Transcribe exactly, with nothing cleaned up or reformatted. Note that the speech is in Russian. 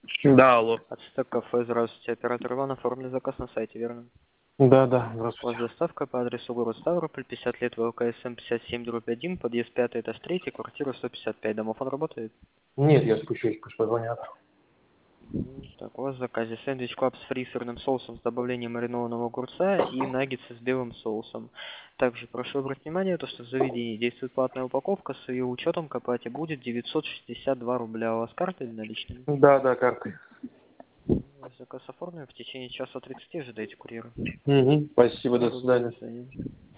Да, алло. Ацтек кафе, здравствуйте. Оператор Иван, оформили заказ на сайте, верно? Да, да, У вас здравствуйте. доставка по адресу город Ставрополь, пятьдесят лет ВЛКСМ пятьдесят семь дробь один, подъезд пятый, этаж третий, квартира сто пятьдесят пять. Домофон работает? Нет, я спущусь, пусть позвонят. М, Так, у вас в заказе сэндвич клаб с фри сырным соусом с добавлением маринованного огурца и наггетсы с белым соусом. Также прошу обратить внимание, то, что в заведении действует платная упаковка, с ее учетом к оплате будет девятьсот шестьдесят два рубля. У вас карта или наличными? Да, да, карты. Ваш заказ оформлен, в течение часа тридцати ожидайте курьера. Угу. Спасибо, Всего до доброго, до свидания. свидания.